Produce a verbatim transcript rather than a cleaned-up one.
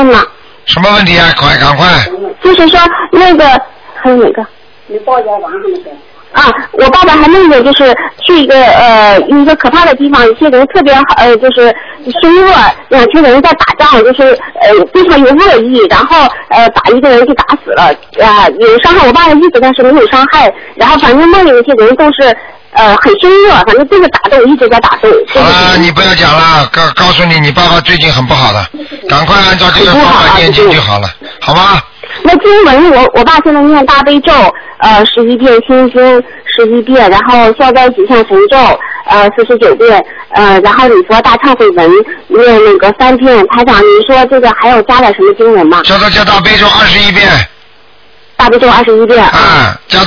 问了。 什么问题啊？快，赶快。 就是说那个还有哪个？你报一下网上那个。啊，我爸爸还梦见就是去一个呃一个可怕的地方，一些人特别呃就是凶恶，两群人在打仗，就是呃非常有恶意，然后呃把一个人就打死了，啊、呃、有伤害我爸的意思，但是没有伤害，然后反正梦里那些人都是呃很凶恶，反正这个打斗一直在打斗。 好了，你不要讲了，告告诉你，你爸爸最近很不好的，赶快按照这个方法念经就好了，好吗？ 那经文我我爸现在念大悲咒呃十一遍，心经十一遍，然后消灾吉祥神咒呃四十九遍，呃然后礼佛大忏悔文念那个三遍。台长，你说这个还要加点什么经文吗？ 叫他加大悲咒二十一遍。 大悲咒二十一遍。 啊，加